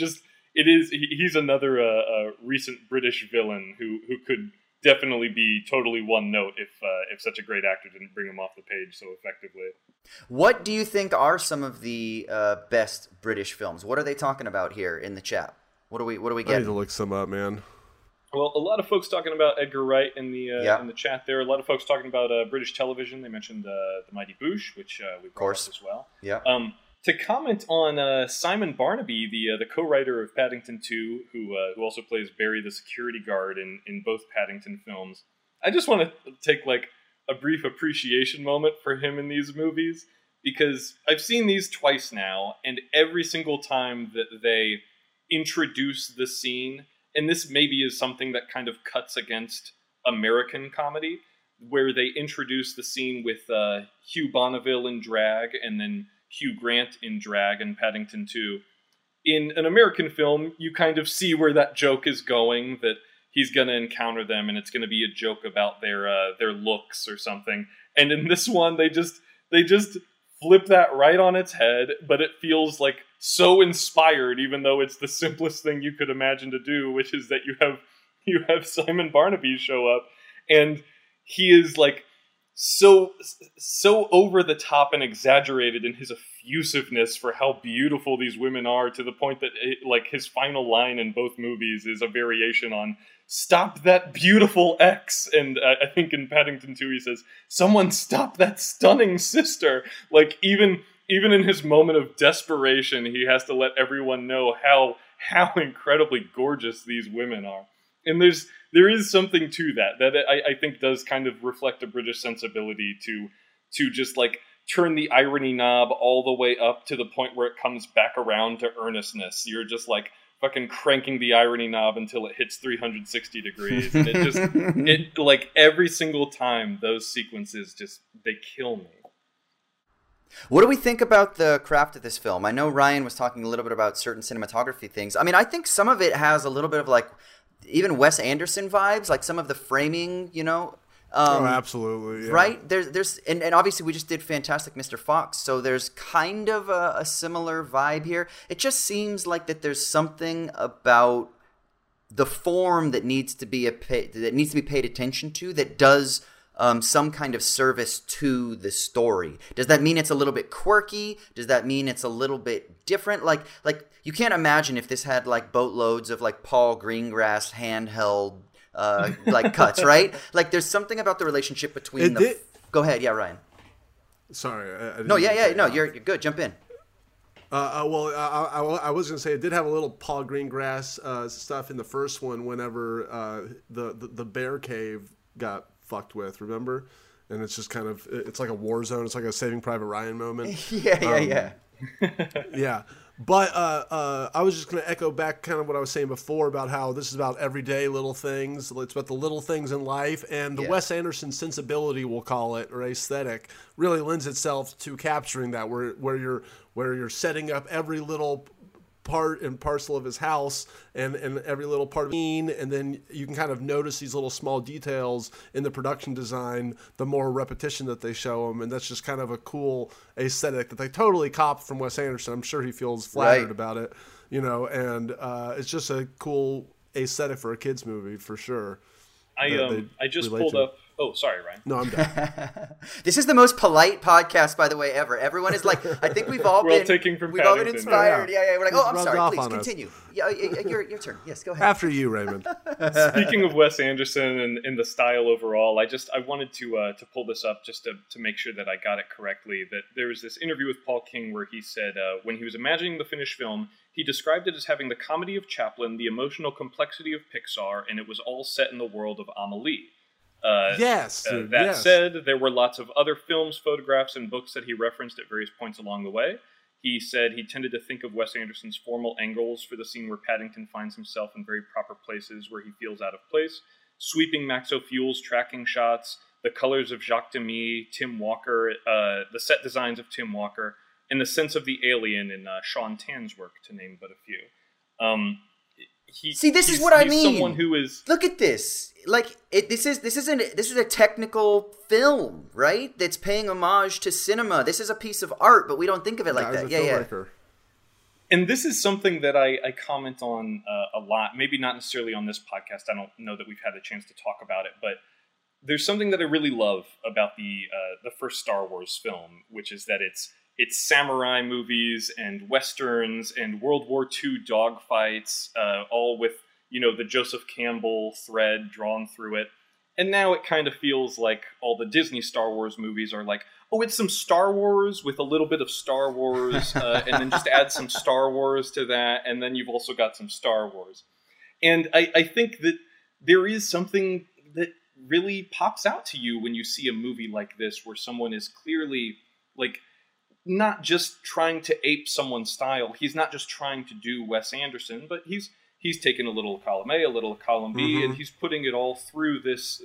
He's another recent British villain who could definitely be totally one note if such a great actor didn't bring him off the page so effectively.
What do you think are some of the best British films? What are they talking about here in the chat? What are we getting?
I need to look some up, man.
Well, a lot of folks talking about Edgar Wright in the chat there. A lot of folks talking about British television. They mentioned The Mighty Boosh, which we brought up as well.
Yeah.
To comment on Simon Barnaby, the co-writer of Paddington 2, who also plays Barry the security guard in both Paddington films, I just want to take like a brief appreciation moment for him in these movies, because I've seen these twice now, and every single time that they introduce the scene, and this maybe is something that kind of cuts against American comedy, where they introduce the scene with Hugh Bonneville in drag, and then Hugh Grant in drag in Paddington 2. In an American film, you kind of see where that joke is going, that he's going to encounter them and it's going to be a joke about their looks or something. And in this one, they just flip that right on its head, but it feels like so inspired, even though it's the simplest thing you could imagine to do, which is that you have Simon Barnaby show up, and he is like so over the top and exaggerated in his effusiveness for how beautiful these women are, to the point that like his final line in both movies is a variation on "Stop that beautiful ex," and I think in Paddington 2 he says, "Someone stop that stunning sister." Like even in his moment of desperation, he has to let everyone know how incredibly gorgeous these women are. And there is something to that I think does kind of reflect a British sensibility to just like turn the irony knob all the way up to the point where it comes back around to earnestness. You're just like fucking cranking the irony knob until it hits 360 degrees. And it like every single time those sequences they kill me.
What do we think about the craft of this film? I know Ryan was talking a little bit about certain cinematography things. I mean, I think some of it has a little bit of like even Wes Anderson vibes, like some of the framing, you know.
Absolutely. Yeah.
Right? There's and obviously we just did Fantastic Mr. Fox, so there's kind of a similar vibe here. It just seems like that there's something about the form that needs to be paid attention to that does some kind of service to the story. Does that mean it's a little bit quirky? Does that mean it's a little bit different? Like you can't imagine if this had like boatloads of like Paul Greengrass handheld like cuts, right? Like there's something about the relationship between Go ahead, yeah, Ryan.
Sorry.
No, you're good. Jump in.
I was going to say it did have a little Paul Greengrass stuff in the first one whenever the bear cave got fucked with, remember? And it's just kind of, it's like a war zone. It's like a Saving Private Ryan moment.
Yeah.
Yeah. But I was just going to echo back kind of what I was saying before about how this is about everyday little things. It's about the little things in life. And the Wes Anderson sensibility, we'll call it, or aesthetic, really lends itself to capturing that, where you're setting up every little part and parcel of his house and every little part of the scene, and then you can kind of notice these little small details in the production design the more repetition that they show them, and that's just kind of a cool aesthetic that they totally copped from Wes Anderson. I'm sure he feels flattered about it, and it's just a cool aesthetic for a kids movie for sure.
I just pulled up. Oh, sorry, Ryan.
No, I'm done.
This is the most polite podcast, by the way, ever. Everyone is like, I think we've all been inspired. Yeah. We're like, I'm sorry. Please continue. Yeah, your turn. Yes, go ahead.
After you, Raymond.
Speaking of Wes Anderson and the style overall, I wanted to pull this up just to make sure that I got it correctly. That there was this interview with Paul King where he said when he was imagining the finished film, he described it as having the comedy of Chaplin, the emotional complexity of Pixar, and it was all set in the world of Amélie. Said, there were lots of other films, photographs, and books that he referenced at various points along the way. He said he tended to think of Wes Anderson's formal angles for the scene where Paddington finds himself in very proper places where he feels out of place, sweeping Max O'Fuel's tracking shots, the colors of Jacques Demy, Tim Walker, the set designs of Tim Walker, and the sense of the alien in Sean Tan's work, to name but a few.
This is what I mean.
Someone who is
look at this. Like this is a technical film, right? That's paying homage to cinema. This is a piece of art, but we don't think of it like that. Yeah.
And this is something that I comment on a lot. Maybe not necessarily on this podcast. I don't know that we've had a chance to talk about it, but there's something that I really love about the first Star Wars film, which is that it's samurai movies and westerns and World War II dogfights, all with, the Joseph Campbell thread drawn through it. And now it kind of feels like all the Disney Star Wars movies are like, oh, it's some Star Wars with a little bit of Star Wars, and then just add some Star Wars to that, and then you've also got some Star Wars. And I think that there is something that really pops out to you when you see a movie like this, where someone is clearly, like, not just trying to ape someone's style. He's not just trying to do Wes Anderson, but he's taken a little column A, a little column B, and he's putting it all through this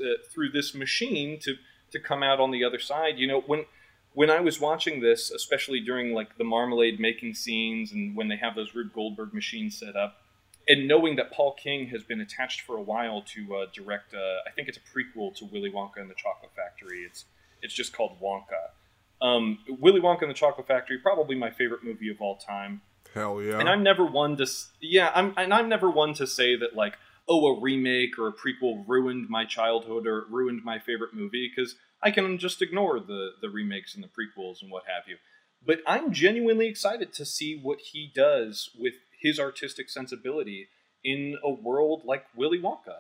machine to come out on the other side. When I was watching this, especially during like the Marmalade making scenes and when they have those Rube Goldberg machines set up, and knowing that Paul King has been attached for a while to direct, I think it's a prequel to Willy Wonka and the Chocolate Factory. It's just called Wonka. Willy Wonka and the Chocolate Factory, probably my favorite movie of all time.
Hell yeah!
And I'm never one to I'm never one to say that like, oh, a remake or a prequel ruined my childhood or ruined my favorite movie, because I can just ignore the remakes and the prequels and what have you. But I'm genuinely excited to see what he does with his artistic sensibility in a world like Willy Wonka.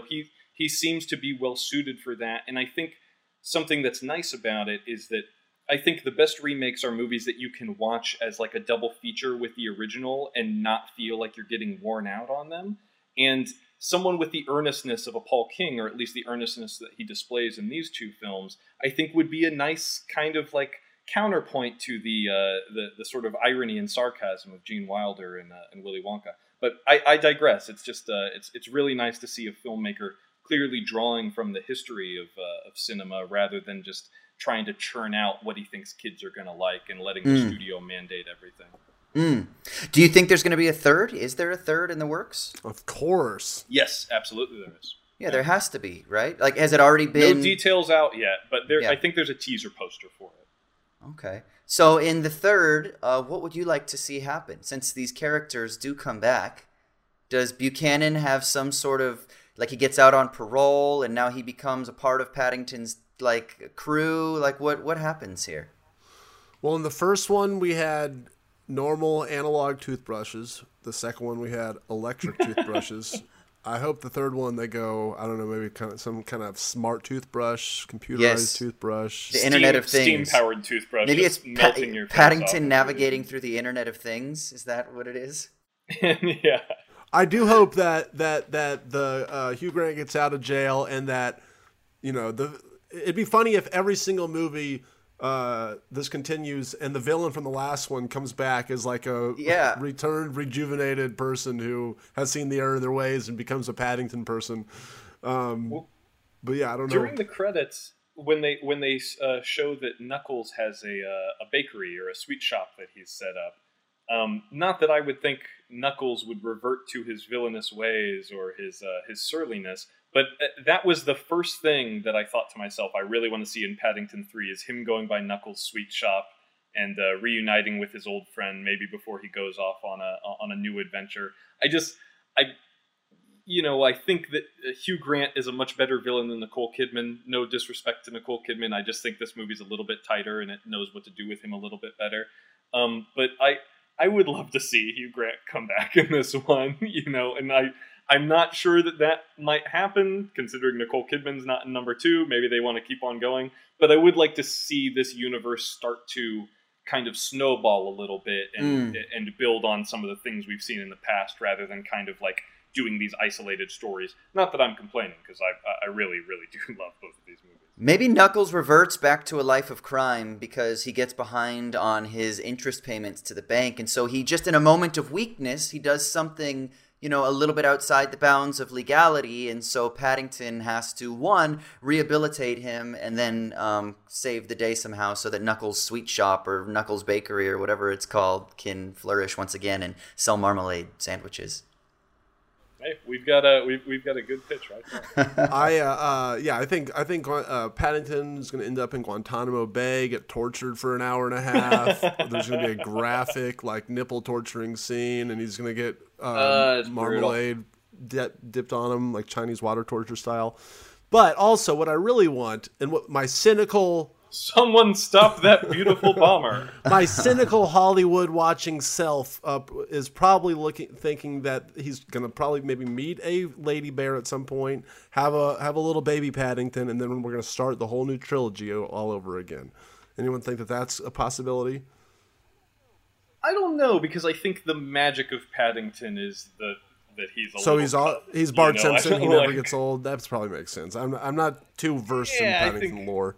He seems to be well suited for that, and I think something that's nice about it is that I think the best remakes are movies that you can watch as like a double feature with the original and not feel like you're getting worn out on them. And someone with the earnestness of a Paul King, or at least the earnestness that he displays in these two films, I think would be a nice kind of like counterpoint to the sort of irony and sarcasm of Gene Wilder and Willy Wonka. But I digress. It's just it's really nice to see a filmmaker clearly drawing from the history of cinema rather than just trying to churn out what he thinks kids are going to like and letting the studio mandate everything.
Do you think there's going to be a third? Is there a third in the works?
Of course.
Yes, absolutely there is.
Yeah, there has to be, right? Like, has it already been...
No details out yet, but I think there's a teaser poster for it.
Okay. So in the third, what would you like to see happen? Since these characters do come back, does Buchanan have some sort of... Like, he gets out on parole, and now he becomes a part of Paddington's like crew? Like what happens here?
Well, in the first one we had normal analog toothbrushes. The second one we had electric toothbrushes. I hope the third one they go, I don't know, maybe some kind of smart toothbrush, computerized toothbrush.
The Internet of Things.
Steam-powered toothbrush.
Maybe it's
melting your
Paddington navigating through the Internet of Things. Is that what it is?
Yeah.
I do hope that the Hugh Grant gets out of jail and that, it'd be funny if every single movie this continues and the villain from the last one comes back as like a returned, rejuvenated person who has seen the error of their ways and becomes a Paddington person. But yeah, I don't know.
During the credits, when they show that Knuckles has a bakery or a sweet shop that he's set up, not that I would think Knuckles would revert to his villainous ways or his surliness, but that was the first thing that I thought to myself, I really want to see in Paddington 3 is him going by Knuckles' sweet shop and reuniting with his old friend, maybe before he goes off on a new adventure. I think that Hugh Grant is a much better villain than Nicole Kidman. No disrespect to Nicole Kidman. I just think this movie's a little bit tighter and it knows what to do with him a little bit better. But I would love to see Hugh Grant come back in this one, and I'm not sure that might happen, considering Nicole Kidman's not in number 2. Maybe they want to keep on going. But I would like to see this universe start to kind of snowball a little bit and build on some of the things we've seen in the past, rather than kind of like doing these isolated stories. Not that I'm complaining, because I really, really do love both of these movies.
Maybe Knuckles reverts back to a life of crime because he gets behind on his interest payments to the bank. And so he just, in a moment of weakness, he does something, a little bit outside the bounds of legality. And so Paddington has to, one, rehabilitate him and then save the day somehow so that Knuckles' sweet shop or Knuckles' bakery or whatever it's called can flourish once again and sell marmalade sandwiches.
Hey, we've got a good pitch right there.
I think Paddington is going to end up in Guantanamo Bay, get tortured for an hour and a half. There's going to be a graphic like nipple torturing scene, and he's going to get marmalade dipped on him like Chinese water torture style. But also, what I really want, and what my cynical
someone stop that beautiful bomber.
My cynical Hollywood watching self is probably thinking that he's gonna probably maybe meet a lady bear at some point, have a little baby Paddington, and then we're gonna start the whole new trilogy all over again. Anyone think that that's a possibility?
I don't know, because I think the magic of Paddington is that he's
Bart Simpson. He never gets old. That probably makes sense. I'm not too versed in Paddington lore.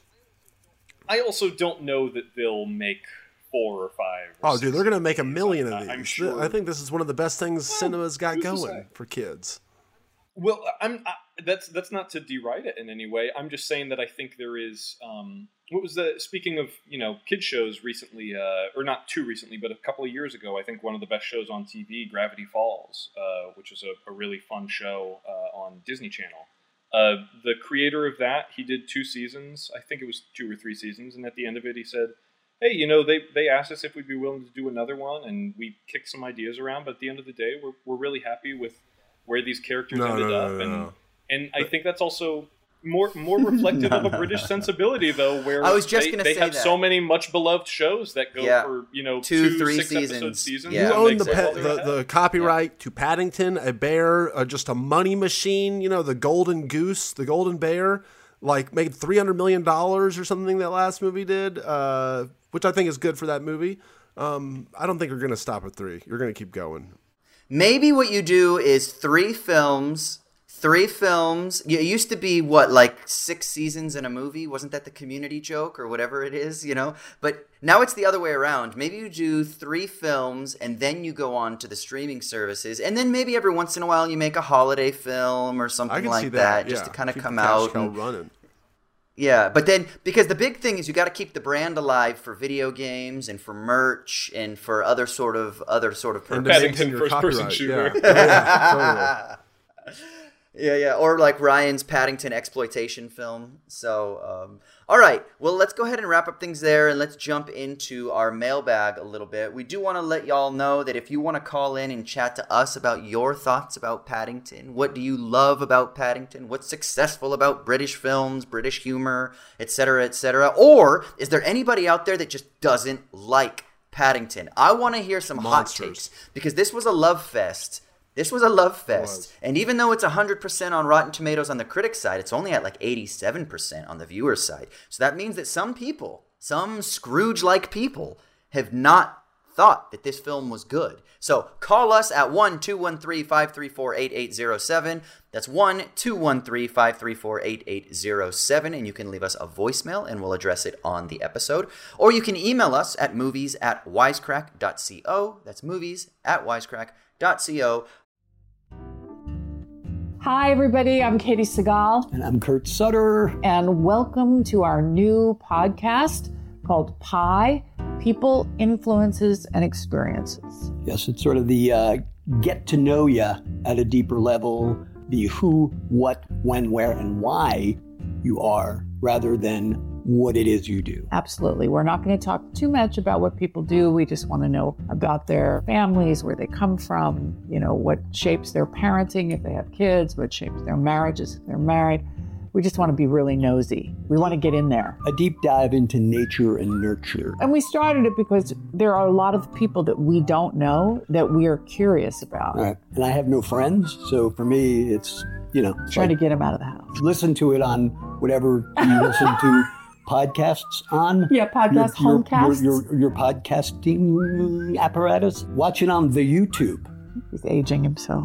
I also don't know that they'll make 4 or 5. Or 6
dude, they're going to make 1 million of these.
I'm sure.
I think this is one of the best things cinema's got going for kids.
Well, that's not to deride it in any way. I'm just saying that I think there is. Speaking of kid shows recently, or not too recently, but a couple of years ago, I think one of the best shows on TV, Gravity Falls, which is a really fun show on Disney Channel. The creator of that, he did 2 seasons. I think it was 2 or 3 seasons. And at the end of it, he said, hey, they asked us if we'd be willing to do another one. And we kicked some ideas around. But at the end of the day, we're really happy with where these characters ended up. And I think that's also more reflective of a British sensibility, though, where
I was just they
have so many much beloved shows that go for
2-3 seasons.
Yeah. You own the copyright to Paddington, a bear, just a money machine. The golden goose, the golden bear, like made $300 million or something that last movie did, which I think is good for that movie. I don't think you're going to stop at 3. You're going to keep going.
Maybe what you do is 3 films. It used to be, 6 seasons in a movie? Wasn't that the Community joke or whatever it is, But now it's the other way around. Maybe you do 3 films and then you go on to the streaming services. And then maybe every once in a while you make a holiday film or something like that just to kind of come out.
Running.
Yeah, but then, because the big thing is you got to keep the brand alive for video games and for merch and for other sort of purposes.
Paddington first-person shooter.
Yeah.
Yeah. Or like Ryan's Paddington exploitation film. So, all right. Well, let's go ahead and wrap up things there, and let's jump into our mailbag a little bit. We do want to let y'all know that if you want to call in and chat to us about your thoughts about Paddington, what do you love about Paddington? What's successful about British films, British humor, etc., etc.? Or is there anybody out there that just doesn't like Paddington? I want to hear some hot takes, because this was a love fest. And even though it's 100% on Rotten Tomatoes on the critic side, it's only at like 87% on the viewer side. So that means that some people, some Scrooge-like people, have not thought that this film was good. So call us at 1-213-534-8807. That's 1-213-534-8807, and you can leave us a voicemail, and we'll address it on the episode. Or you can email us at movies@wisecrack.co. That's movies@wisecrack.co.
Hi, everybody. I'm Katie Segal.
And I'm Kurt Sutter.
And welcome to our new podcast called Pi, People, Influences, and Experiences.
Yes, it's sort of the get to know you at a deeper level, the who, what, when, where, and why you are, rather than what it is you do.
Absolutely. We're not going to talk too much about what people do. We just want to know about their families, where they come from, what shapes their parenting if they have kids, what shapes their marriages if they're married. We just want to be really nosy. We want to get in there.
A deep dive into nature and nurture.
And we started it because there are a lot of people that we don't know that we are curious about.
Right. And I have no friends, so for me, it's,
trying to get them out of the house.
Listen to it on whatever you listen to podcasts on.
Yeah, homecasts.
Your podcasting apparatus. Watch it on the YouTube.
He's aging himself.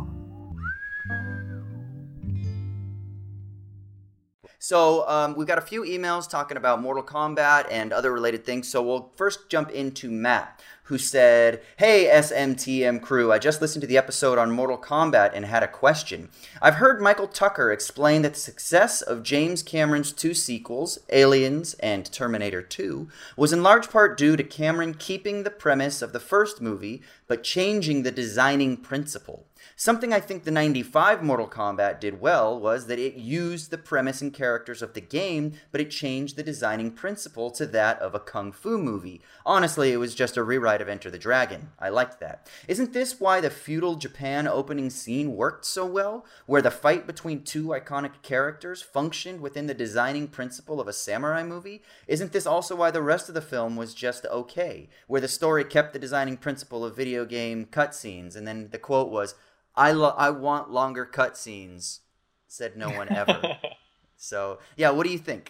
So we've got a few emails talking about Mortal Kombat and other related things. So we'll first jump into Matt, who said, "Hey, SMTM crew, I just listened to the episode on Mortal Kombat and had a question. I've heard Michael Tucker explain that the success of James Cameron's two sequels, Aliens and Terminator 2, was in large part due to Cameron keeping the premise of the first movie, but changing the designing principle. Something I think the 95 Mortal Kombat did well was that it used the premise and characters of the game, but it changed the designing principle to that of a kung fu movie. Honestly, it was just a rewrite of Enter the Dragon. I liked that. Isn't this why the feudal Japan opening scene worked so well, where the fight between two iconic characters functioned within the designing principle of a samurai movie? Isn't this also why the rest of the film was just okay, where the story kept the designing principle of video game cutscenes, and then the quote was, I want longer cutscenes, said no one ever." So, yeah, what do you think?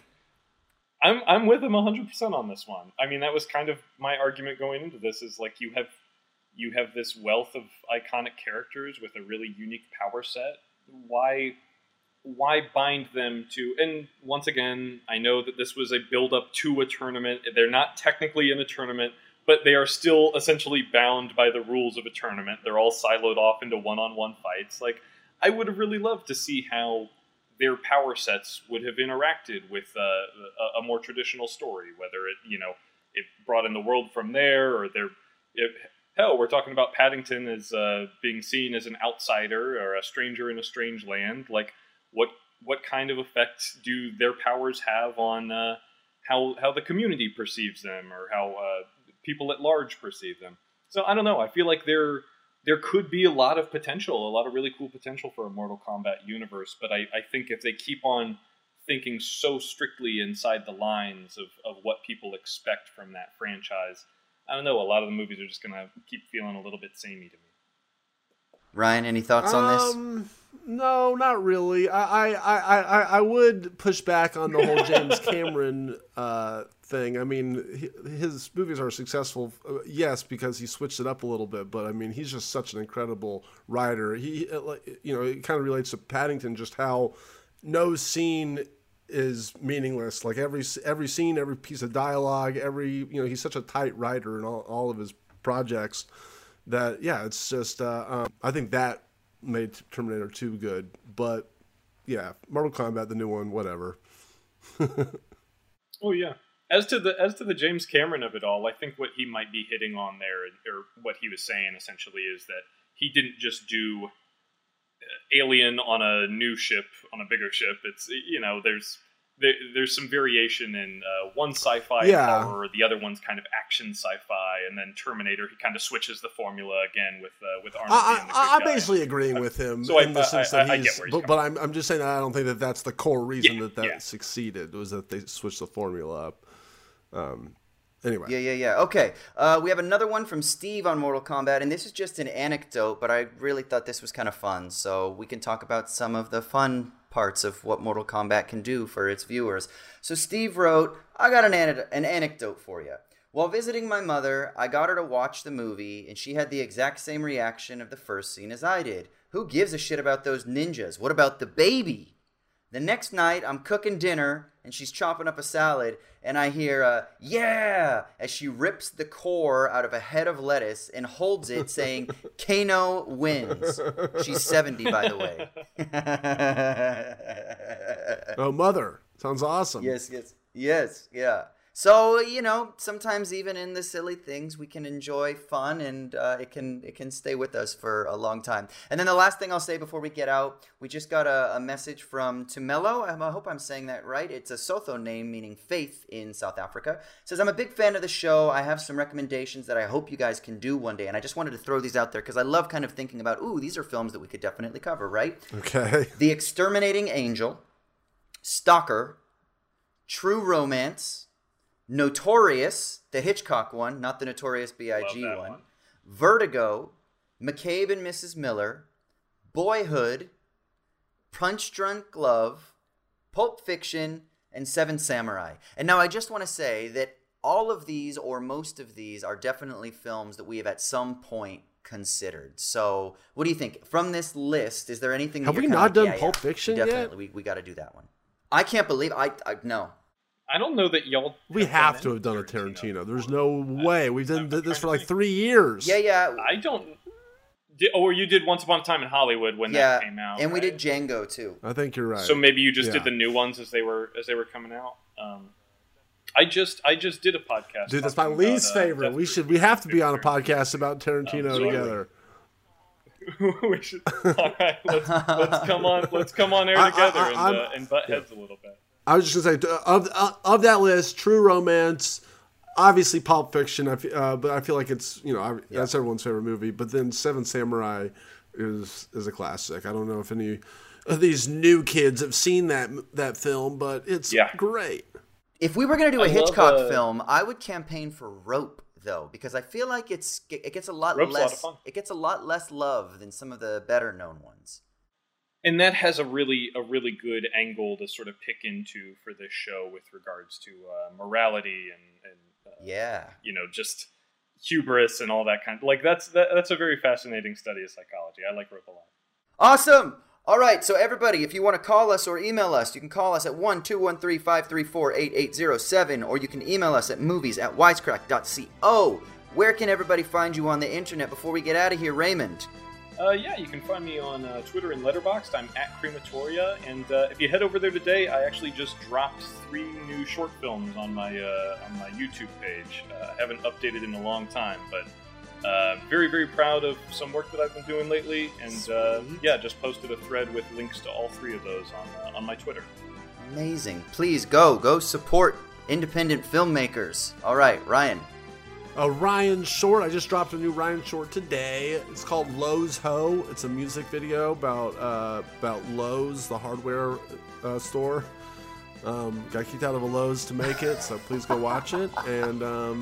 I'm with him 100% on this one. I mean, that was kind of my argument going into this, is like you have this wealth of iconic characters with a really unique power set. Why bind them to? And once again, I know that this was a build-up to a tournament. They're not technically in a tournament, but they are still essentially bound by the rules of a tournament. They're all siloed off into one-on-one fights. Like, I would have really loved to see how their power sets would have interacted with a more traditional story, whether it brought in the world from there, or hell, we're talking about Paddington as being seen as an outsider or a stranger in a strange land. Like, what kind of effect do their powers have on how the community perceives them, or how people at large perceive them? So I don't know. I feel like there could be a lot of potential, a lot of really cool potential for a Mortal Kombat universe. But I think if they keep on thinking so strictly inside the lines of what people expect from that franchise, I don't know, a lot of the movies are just going to keep feeling a little bit samey to me.
Ryan, any thoughts on this?
No, not really. I would push back on the whole James Cameron thing. I mean, his movies are successful, yes, because he switched it up a little bit. But I mean, he's just such an incredible writer. It kind of relates to Paddington, just how no scene is meaningless. Like every scene, every piece of dialogue, he's such a tight writer in all of his projects. That, yeah, it's just, I think that made Terminator 2 good. But, yeah, Mortal Kombat, the new one, whatever.
Oh, yeah. As to the James Cameron of it all, I think what he might be hitting on there, or what he was saying essentially, is that he didn't just do alien on a new ship, on a bigger ship. It's, there's some variation in one sci-fi horror, the other one's kind of action sci-fi, and then Terminator, he kind of switches the formula again with Arnold being the good guy.
I'm basically agreeing with him in the sense that he's, but I'm just saying that I don't think that that's the core reason that succeeded, was that they switched the formula up. Anyway.
Yeah. Okay. We have another one from Steve on Mortal Kombat, and this is just an anecdote, but I really thought this was kind of fun, so we can talk about some of the fun parts of what Mortal Kombat can do for its viewers. So Steve wrote, I got an anecdote for you. While visiting my mother, I got her to watch the movie, and she had the exact same reaction of the first scene as I did. Who gives a shit about those ninjas? What about the baby? The next night, I'm cooking dinner, and she's chopping up a salad, and I hear, yeah, as she rips the core out of a head of lettuce and holds it, saying, Kano wins. She's 70, by the way.
Oh, mother. Sounds awesome.
Yes, yeah. So, sometimes even in the silly things, we can enjoy fun, and it can stay with us for a long time. And then the last thing I'll say before we get out, we just got a message from Tumelo. I hope I'm saying that right. It's a Sotho name meaning faith in South Africa. It says, I'm a big fan of the show. I have some recommendations that I hope you guys can do one day. And I just wanted to throw these out there because I love kind of thinking about, these are films that we could definitely cover, right?
Okay.
The Exterminating Angel, Stalker, True Romance, Notorious, the Hitchcock one, not the Notorious B.I.G. one. Vertigo, McCabe and Mrs. Miller, Boyhood, Punch Drunk Love, Pulp Fiction, and Seven Samurai. And now I just want to say that all of these, or most of these, are definitely films that we have at some point considered. So what do you think? From this list, is there anything that
have we not done Pulp Fiction yet?
Definitely, we got to do that one. I can't believe, no.
I don't know that y'all...
We have to have done a Tarantino. There's no way. We've done this for like 3 years.
Yeah.
I don't... Or you did Once Upon a Time in Hollywood when that came out.
And we did Django too.
I think you're right.
So maybe you just did the new ones as they were coming out. I just did a podcast.
Dude, that's my least favorite. We have to be on a podcast about Tarantino together.
We should. All right, let's come on air together and butt heads a little bit.
I was just gonna say, of that list, True Romance, obviously Pulp Fiction, but I feel like it's that's everyone's favorite movie. But then Seven Samurai is a classic. I don't know if any of these new kids have seen that film, but it's great.
If we were gonna do a Hitchcock film, I would campaign for Rope, though, because I feel like it gets a lot less love than some of the better known ones.
And that has a really good angle to sort of pick into for this show with regards to morality and just hubris and all that kind of, like, that's a very fascinating study of psychology. I like Rope a lot.
Awesome. All right, so everybody, if you want to call us or email us, you can call us at 1-213-534-8807, or you can email us at movies@wisecrack.co. Where can everybody find you on the internet before we get out of here, Raymond?
You can find me on Twitter and Letterboxd. I'm at Crematoria, and if you head over there today, I actually just dropped 3 new short films on my YouTube page. I haven't updated in a long time, but very, very proud of some work that I've been doing lately, and just posted a thread with links to all 3 of those on my Twitter.
Amazing. Please go support independent filmmakers. All right, Ryan.
Ryan Short. I just dropped a new Ryan Short today. It's called Lowe's Ho. It's a music video about Lowe's, the hardware store. Got kicked out of a Lowe's to make it, so please go watch it. And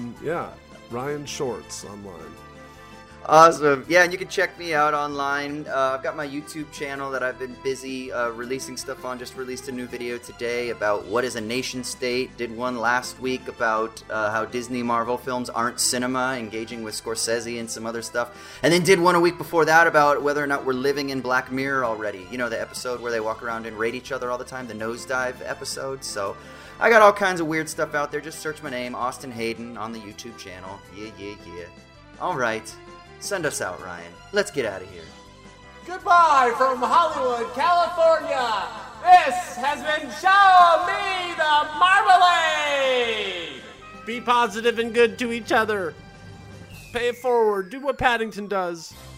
Ryan Shorts online.
Awesome. Yeah, and you can check me out online. I've got my YouTube channel that I've been busy releasing stuff on. Just released a new video today about what is a nation state. Did one last week about how Disney Marvel films aren't cinema, engaging with Scorsese and some other stuff. And then did one a week before that about whether or not we're living in Black Mirror already. You know, the episode where they walk around and rate each other all the time, the nosedive episode. So I got all kinds of weird stuff out there. Just search my name, Austin Hayden, on the YouTube channel. Yeah. All right. Send us out, Ryan. Let's get out of here.
Goodbye from Hollywood, California. This has been Show Me the Marmalade.
Be positive and good to each other. Pay it forward. Do what Paddington does.